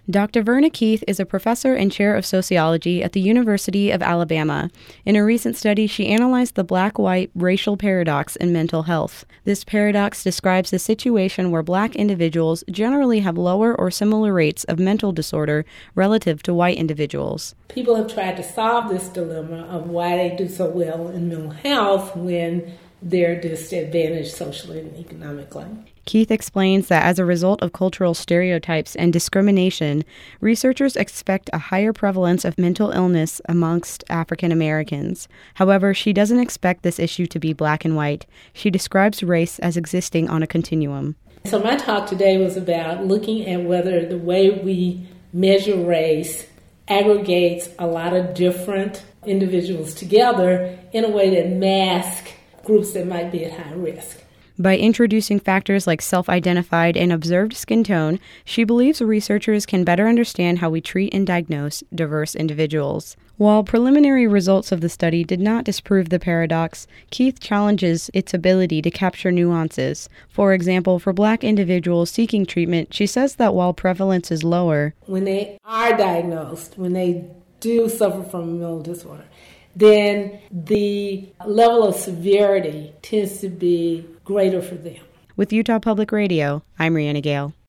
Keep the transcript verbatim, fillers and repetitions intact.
Doctor Verna Keith is a professor and chair of sociology at the University of Alabama. In a recent study, she analyzed the black-white racial paradox in mental health. This paradox describes the situation where black individuals generally have lower or similar rates of mental disorder relative to white individuals. People have tried to solve this dilemma of why they do so well in mental health when they're disadvantaged socially and economically. Keith explains that as a result of cultural stereotypes and discrimination, researchers expect a higher prevalence of mental illness amongst African Americans. However, she doesn't expect this issue to be black and white. She describes race as existing on a continuum. So my talk today was about looking at whether the way we measure race aggregates a lot of different individuals together in a way that masks groups that might be at high risk. By introducing factors like self-identified and observed skin tone, she believes researchers can better understand how we treat and diagnose diverse individuals. While preliminary results of the study did not disprove the paradox, Keith challenges its ability to capture nuances. For example, for black individuals seeking treatment, she says that while prevalence is lower, when they are diagnosed, when they do suffer from a mental disorder, then the level of severity tends to be greater for them. With Utah Public Radio, I'm Rihanna Gale.